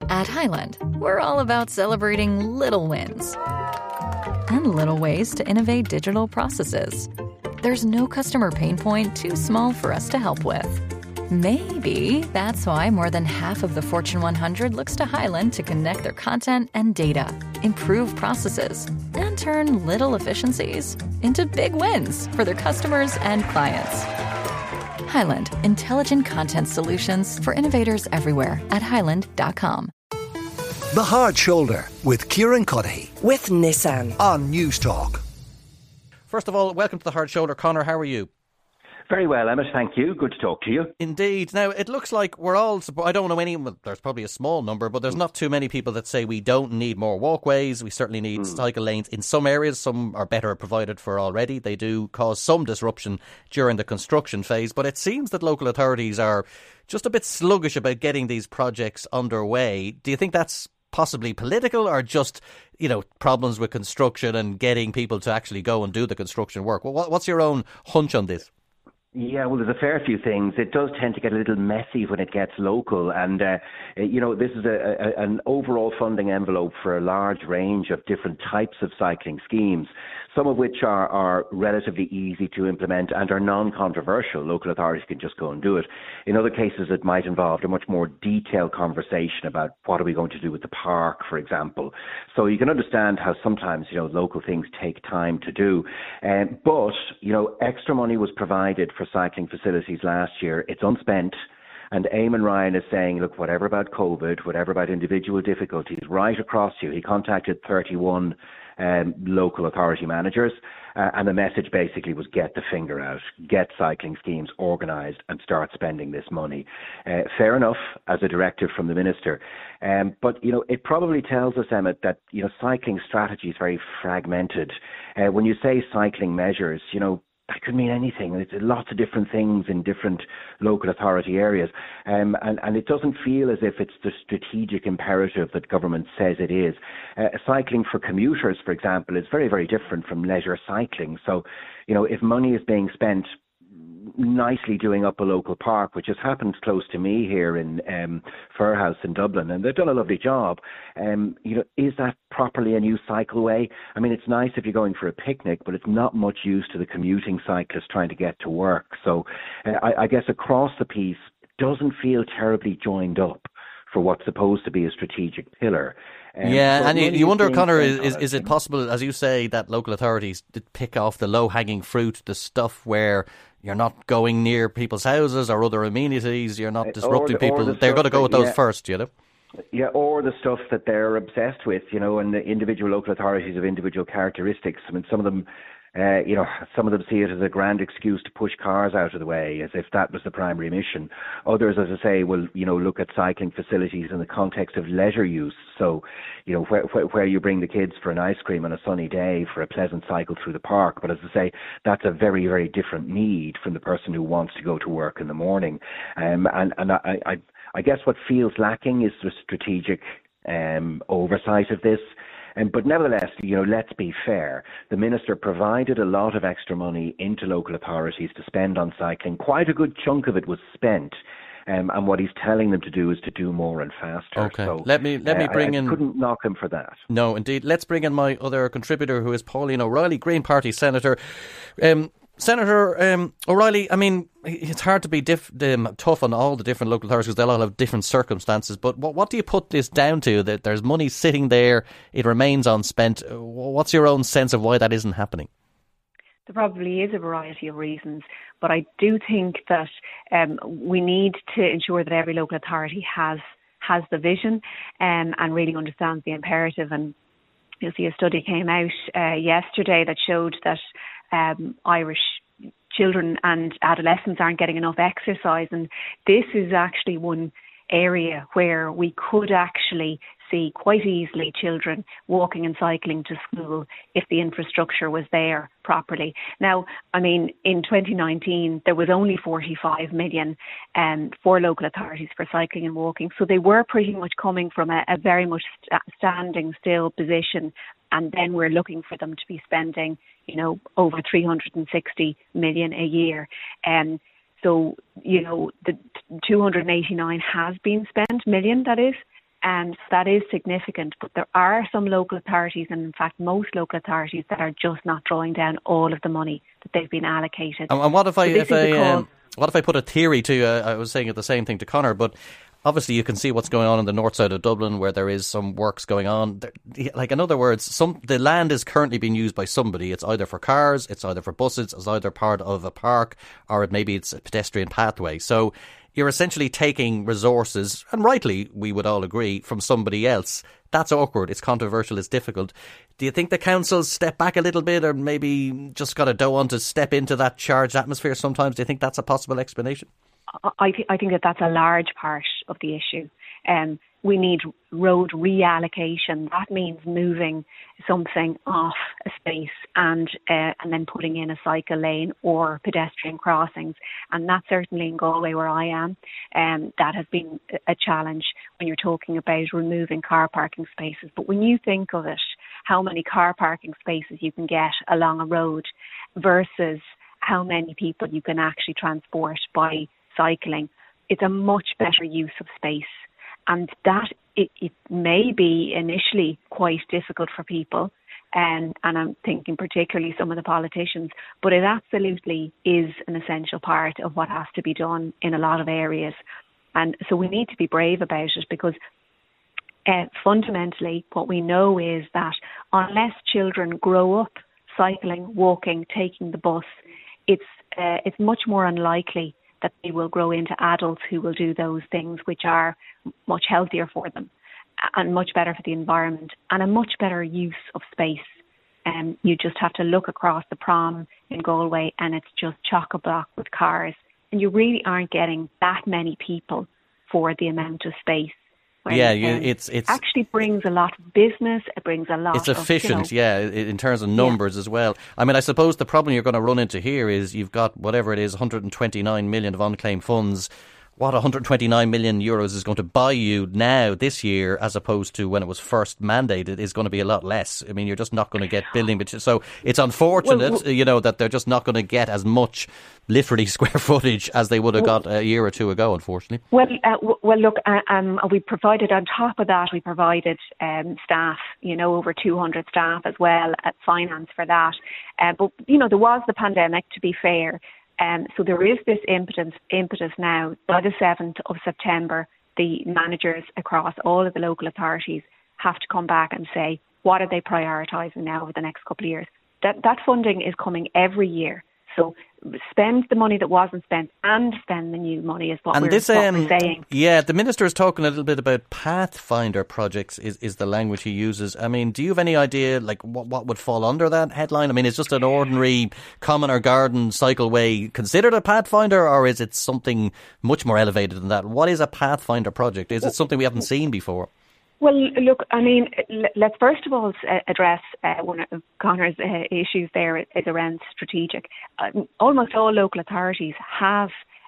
At Highland, we're all about celebrating little wins and little ways to innovate digital processes. There's no customer pain point too small for us to help with. Maybe that's why more than half of the Fortune 100 looks to Highland to connect their content and data, improve processes, and turn little efficiencies into big wins for their customers and clients. Highland, intelligent content solutions for innovators everywhere at highland.com. The Hard Shoulder with Kieran Cuddihy. With Nissan. On News Talk. First of all, welcome to The Hard Shoulder. Conor, how are you? Very well, Emmett, thank you. Good to talk to you. Indeed. Now, it looks like we're all, I don't know there's probably a small number, but there's not too many people that say we don't need more walkways. We certainly need cycle lanes in some areas. Some are better provided for already. They do cause some disruption during the construction phase, but it seems that local authorities are just a bit sluggish about getting these projects underway. Do you think that's possibly political or just, problems with construction and getting people to actually go and do the construction work? Well, what's your own hunch on this? Yeah, well, there's a fair few things. It does tend to get a little messy when it gets local. And, this is an overall funding envelope for a large range of different types of cycling schemes, some of which are relatively easy to implement and are non-controversial. Local authorities can just go and do it. In other cases, it might involve a much more detailed conversation about what are we going to do with the park, for example. So you can understand how sometimes, local things take time to do. But extra money was provided for cycling facilities last year. It's unspent. And Eamon Ryan is saying, look, whatever about COVID, whatever about individual difficulties, right across you. He contacted 31 local authority managers, and the message basically was get the finger out, get cycling schemes organised and start spending this money. Fair enough as a directive from the minister. But, it probably tells us, Emmett, that, cycling strategy is very fragmented. When you say cycling measures, that could mean anything. It's lots of different things in different local authority areas. And it doesn't feel as if it's the strategic imperative that government says it is. Cycling for commuters, for example, is very, very different from leisure cycling. So, if money is being spent nicely doing up a local park, which has happened close to me here in Fairhouse in Dublin, and they've done a lovely job. Is that properly a new cycleway? I mean, it's nice if you're going for a picnic, but it's not much use to the commuting cyclist trying to get to work. So I guess across the piece, it doesn't feel terribly joined up for what's supposed to be a strategic pillar. And you wonder, Conor, is it possible, as you say, that local authorities did pick off the low-hanging fruit, the stuff where you're not going near people's houses or other amenities, you're not disrupting people. They're going to go with those first, Yeah, or the stuff that they're obsessed with, and the individual local authorities have individual characteristics. I mean, some of them see it as a grand excuse to push cars out of the way, as if that was the primary mission. Others, as I say, will, look at cycling facilities in the context of leisure use. So, where you bring the kids for an ice cream on a sunny day for a pleasant cycle through the park. But as I say, that's a very, very different need from the person who wants to go to work in the morning. I guess what feels lacking is the strategic oversight of this. But nevertheless, let's be fair. The minister provided a lot of extra money into local authorities to spend on cycling. Quite a good chunk of it was spent. And what he's telling them to do is to do more and faster. Okay, so, let me bring in. I couldn't knock him for that. No, indeed. Let's bring in my other contributor, who is Pauline O'Reilly, Green Party Senator. Senator O'Reilly, I mean, it's hard to be tough on all the different local authorities because they'll all have different circumstances. But what do you put this down to? That there's money sitting there, it remains unspent. What's your own sense of why that isn't happening? There probably is a variety of reasons, but I do think that we need to ensure that every local authority has the vision and really understands the imperative. And you'll see a study came out yesterday that showed that Irish children and adolescents aren't getting enough exercise, and this is actually one area where we could actually see quite easily children walking and cycling to school if the infrastructure was there properly. Now, I mean, in 2019, there was only 45 million for local authorities for cycling and walking. So they were pretty much coming from a very much standing still position. And then we're looking for them to be spending, over 360 million a year. So, the 289 has been spent, million that is. And that is significant, but there are some local authorities, and in fact most local authorities, that are just not drawing down all of the money that they've been allocated. And what if what if I put a theory to you? I was saying the same thing to Conor, but obviously you can see what's going on in the north side of Dublin, where there is some works going on. Like, in other words, the land is currently being used by somebody. It's either for cars, it's either for buses, it's either part of a park, or maybe it's a pedestrian pathway. So you're essentially taking resources, and rightly, we would all agree, from somebody else. That's awkward, it's controversial, it's difficult. Do you think the councils step back a little bit, or maybe just don't want to step into that charged atmosphere sometimes? Do you think that's a possible explanation? I think that's a large part of the issue. We need road reallocation. That means moving something off a space and then putting in a cycle lane or pedestrian crossings. And that's certainly in Galway, where I am. That has been a challenge when you're talking about removing car parking spaces. But when you think of it, how many car parking spaces you can get along a road versus how many people you can actually transport by cycling, it's a much better use of space. And that it may be initially quite difficult for people, and I'm thinking particularly some of the politicians, but it absolutely is an essential part of what has to be done in a lot of areas. And so we need to be brave about it, because fundamentally what we know is that unless children grow up cycling, walking, taking the bus, it's much more unlikely that they will grow into adults who will do those things, which are much healthier for them and much better for the environment and a much better use of space. You just have to look across the prom in Galway and it's just chock-a-block with cars. And you really aren't getting that many people for the amount of space. It's actually brings a lot of business. It brings a lot. It's efficient, in terms of numbers as well. I mean, I suppose the problem you're going to run into here is you've got whatever it is, 129 million of unclaimed funds. What 129 million euros is going to buy you now this year, as opposed to when it was first mandated, is going to be a lot less. I mean, you're just not going to get building materials. So it's unfortunate, that they're just not going to get as much, literally, square footage as they would have got a year or two ago, unfortunately. Look, we provided, on top of that, we provided staff, over 200 staff as well at finance for that. But there was the pandemic, to be fair. So there is this impetus now. By the 7th of September, the managers across all of the local authorities have to come back and say, what are they prioritising now over the next couple of years? That funding is coming every year. So spend the money that wasn't spent and spend the new money is what we're saying. Yeah, the Minister is talking a little bit about Pathfinder projects is the language he uses. I mean, do you have any idea like what would fall under that headline? I mean, is just an ordinary common or garden cycleway considered a Pathfinder, or is it something much more elevated than that? What is a Pathfinder project? Is it something we haven't seen before? Well, look, I mean, let's first of all address one of Conor's issues there is around strategic. Almost all local authorities have,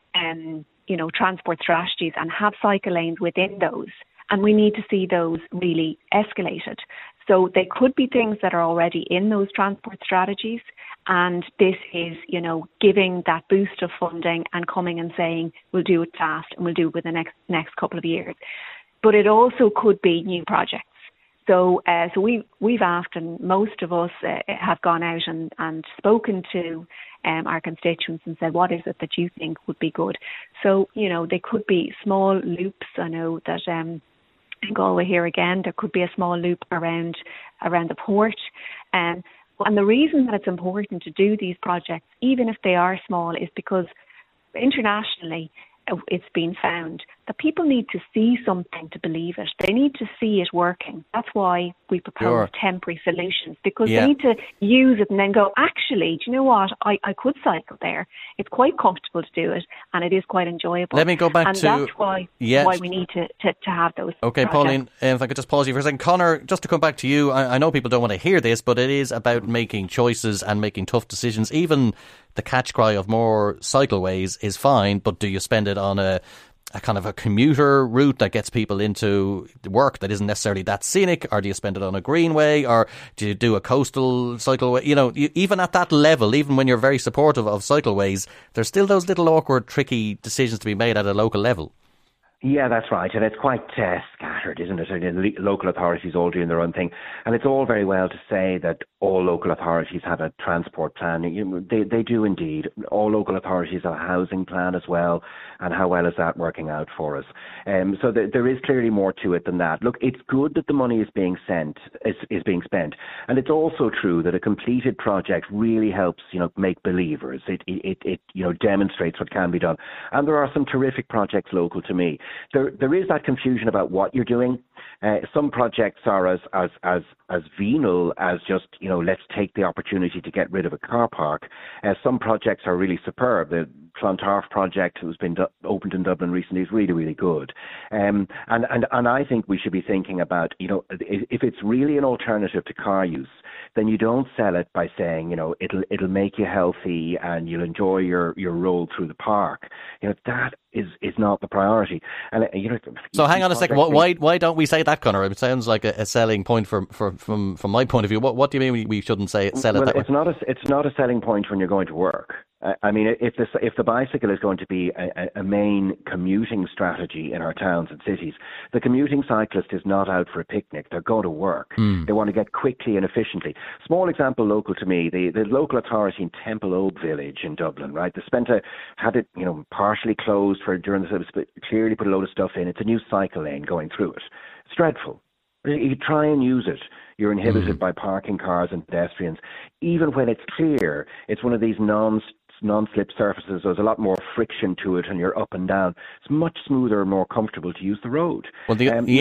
transport strategies and have cycle lanes within those. And we need to see those really escalated. So they could be things that are already in those transport strategies. And this is, giving that boost of funding and coming and saying, we'll do it fast and we'll do it within the next couple of years. But it also could be new projects. So we've asked, and most of us have gone out and spoken to our constituents and said, what is it that you think would be good? So, they could be small loops. I know that in Galway here again, there could be a small loop around the port. And the reason that it's important to do these projects, even if they are small, is because internationally, it's been found that people need to see something to believe it. They need to see it working. That's why we propose temporary solutions, because they need to use it and then go, actually, do you know what? I could cycle there. It's quite comfortable to do it and it is quite enjoyable. Let me go back to... And that's why we need to have those Okay, projects. Pauline, if I could just pause you for a second. Conor, just to come back to you, I know people don't want to hear this, but it is about making choices and making tough decisions. Even the catch cry of more cycleways is fine, but do you spend it on a kind of a commuter route that gets people into work that isn't necessarily that scenic, or do you spend it on a greenway, or do you do a coastal cycleway? Even at that level, even when you're very supportive of cycleways, there's still those little awkward, tricky decisions to be made at a local level. Yeah, that's right. And it's quite scattered, isn't it? And the local authorities all doing their own thing. And it's all very well to say that all local authorities have a transport plan. They do indeed. All local authorities have a housing plan as well. And how well is that working out for us? So there is clearly more to it than that. Look, it's good that the money is being spent. And it's also true that a completed project really helps, make believers. It demonstrates what can be done. And there are some terrific projects local to me. There is that confusion about what you're doing. Some projects are as venal as just, let's take the opportunity to get rid of a car park. Some projects are really superb. The Clontarf project, who's been opened in Dublin recently, is really, really good. And I think we should be thinking about, if it's really an alternative to car use, then you don't sell it by saying, it'll make you healthy and you'll enjoy your roll through the park. That is not the priority. And so hang on a second. Why don't we say that, Conor? It sounds like a selling point from my point of view. What do you mean we shouldn't sell it that way? It's not a selling point when you're going to work. I mean, if the bicycle is going to be a main commuting strategy in our towns and cities, the commuting cyclist is not out for a picnic. They're going to work. They want to get quickly and efficiently. Small example local to me, the local authority in Temple Oak Village in Dublin, right? They had it, partially closed during the service, but clearly put a load of stuff in. It's a new cycle lane going through it. It's dreadful. You try and use it, you're inhibited by parking cars and pedestrians. Even when it's clear, it's one of these non-slip surfaces. There's a lot more friction to it and you're up and down. It's much smoother and more comfortable to use the road. Well,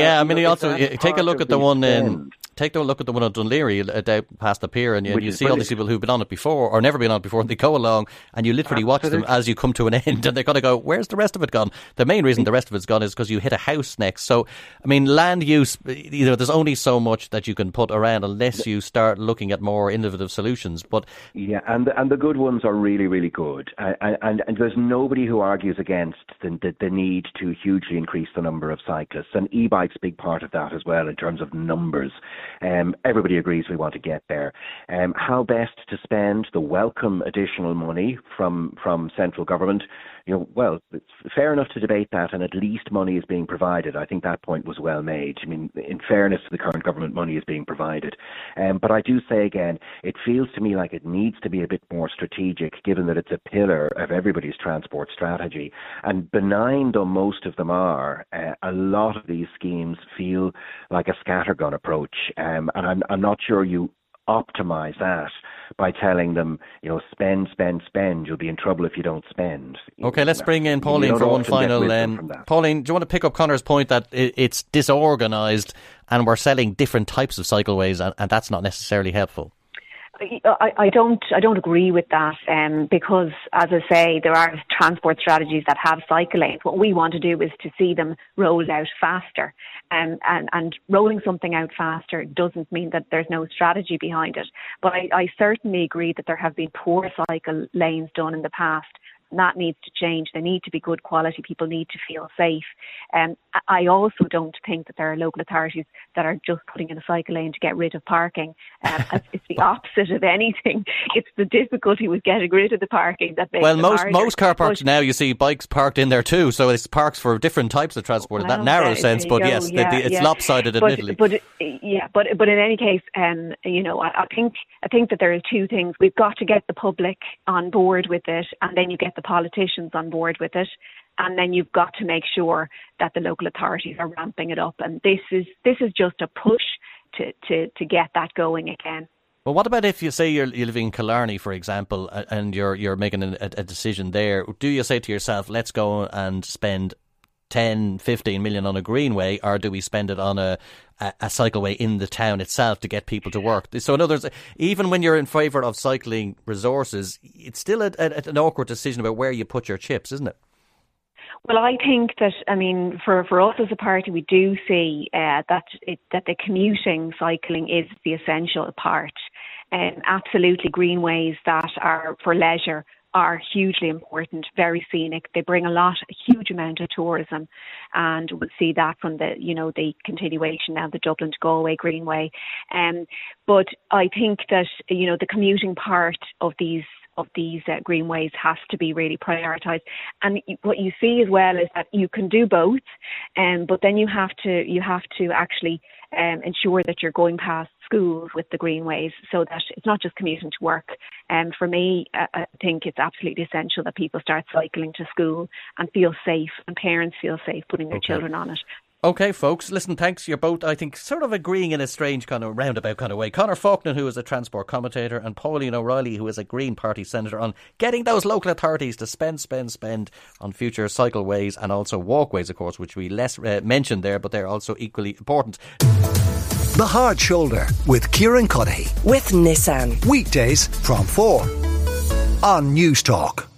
take a look at the one in... Take a look at the one at Dunleary down past the pier, and you see all these people who've been on it before or never been on it before, and they go along and you literally watch them as you come to an end, and they're going to go, where's the rest of it gone? The main reason the rest of it's gone is because you hit a house next. So, I mean, land use, there's only so much that you can put around unless you start looking at more innovative solutions. But yeah, and the good ones are really, really good. And there's nobody who argues against the need to hugely increase the number of cyclists. And e-bike's a big part of that as well in terms of numbers. Everybody agrees we want to get there. How best to spend the welcome additional money from central government? Well, it's fair enough to debate that, and at least money is being provided. I think that point was well made. I mean, in fairness to the current government, money is being provided. But I do say again, it feels to me like it needs to be a bit more strategic, given that it's a pillar of everybody's transport strategy. And benign though most of them are, a lot of these schemes feel like a scattergun approach. And I'm not sure you optimize that by telling them, spend, you'll be in trouble if you don't spend. Okay, let's bring in Pauline for one final. Pauline, do you want to pick up Conor's point that it's disorganised and we're selling different types of cycleways and that's not necessarily helpful? I don't agree with that because, as I say, there are transport strategies that have cycle lanes. What we want to do is to see them rolled out faster, and rolling something out faster doesn't mean that there's no strategy behind it. But I certainly agree that there have been poor cycle lanes done in the past. That needs to change. They need to be good quality. People need to feel safe. I also don't think that there are local authorities that are just putting in a cycle lane to get rid of parking. It's the opposite of anything. It's the difficulty with getting rid of the parking that makes it harder. Most car parks now, you see bikes parked in there too. So it's parks for different types of transport in that narrow sense. But yes, it's lopsided, admittedly. But in any case, I think that there are two things. We've got to get the public on board with it, and then you get the politicians on board with it, and then you've got to make sure that the local authorities are ramping it up. And this is just a push to get that going again. Well, what about if you say you're living in Killarney, for example, and you're making a decision there? Do you say to yourself, let's go and spend 10, 15 million on a greenway, or do we spend it on a cycleway in the town itself to get people to work? So in other words, even when you're in favour of cycling resources, it's still an awkward decision about where you put your chips, isn't it? Well, I think that, for us as a party, we do see that the commuting cycling is the essential part. Absolutely, greenways that are for leisure are hugely important, very scenic. They bring a huge amount of tourism, and we'll see that from the continuation now, the Dublin to Galway Greenway. But I think that, the commuting part of these of these greenways has to be really prioritised. And what you see as well is that you can do both, but then you have to actually ensure that you're going past schools with the greenways, so that it's not just commuting to work. For me, I think it's absolutely essential that people start cycling to school and feel safe, and parents feel safe putting their children on it. OK, folks, listen, thanks. You're both, I think, sort of agreeing in a strange kind of roundabout kind of way. Conor Faulkner, who is a transport commentator, and Pauline O'Reilly, who is a Green Party senator, on getting those local authorities to spend on future cycleways and also walkways, of course, which we less mentioned there, but they're also equally important. The Hard Shoulder with Kieran Cuddihy. With Nissan. Weekdays from 4 on News Talk.